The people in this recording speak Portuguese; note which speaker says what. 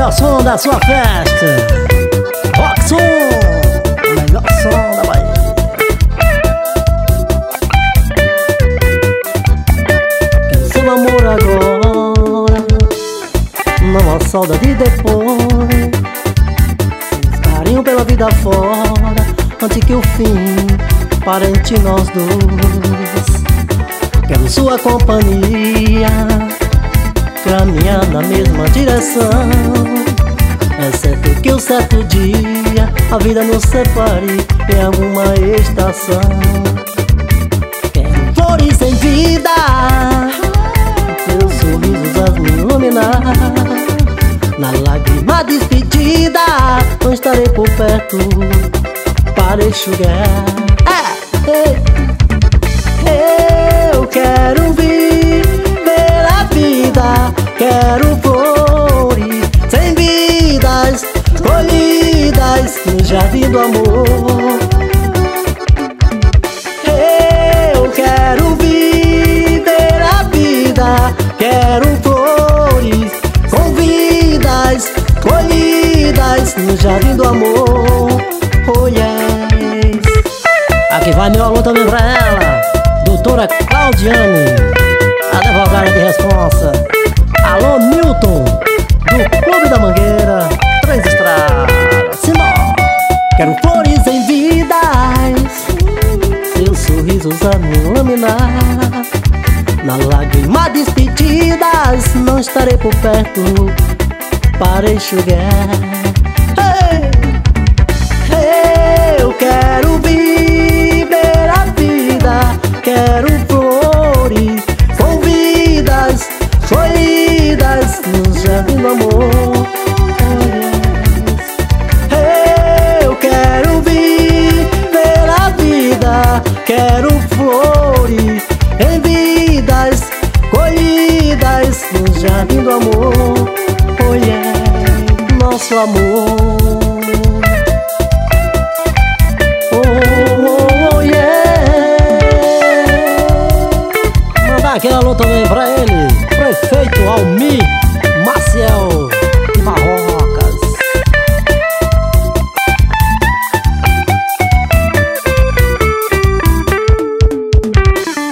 Speaker 1: melhor som da sua festa. Rock Som, o melhor som da Bahia. Quero seu amor agora, não há saudade depois. Carinho pela vida fora, antes que o fim pare entre nós dois. Quero sua companhia, caminhar na mesma direção, exceto que um certo dia a vida nos separe em alguma estação. Quero flores em vida, teus sorrisos a me iluminar. Na lágrima despedida não estarei por perto para enxugar. Eu quero viver a vida, quero flores sem vidas, colhidas no jardim do amor. Eu quero viver a vida, quero flores com vidas, colhidas no jardim do amor. Oh yes. Aqui vai meu alô também pra ela, doutora Claudiane, advogada de responsa. Alô Milton, do Clube da Mangueira, 3 Estradas. Simão. Quero flores em vidas, seus sorrisos a me iluminar. Na lágrima despedidas não estarei por perto para enxugar. Eu quero viver a vida, quero flores com vidas, colhidas no jardim do amor. Eu quero viver a vida, quero flores em vidas, colhidas no jardim do amor. Oh yeah, nosso amor. Oh yeah. Mandar aquele alô também pra ele, prefeito Almir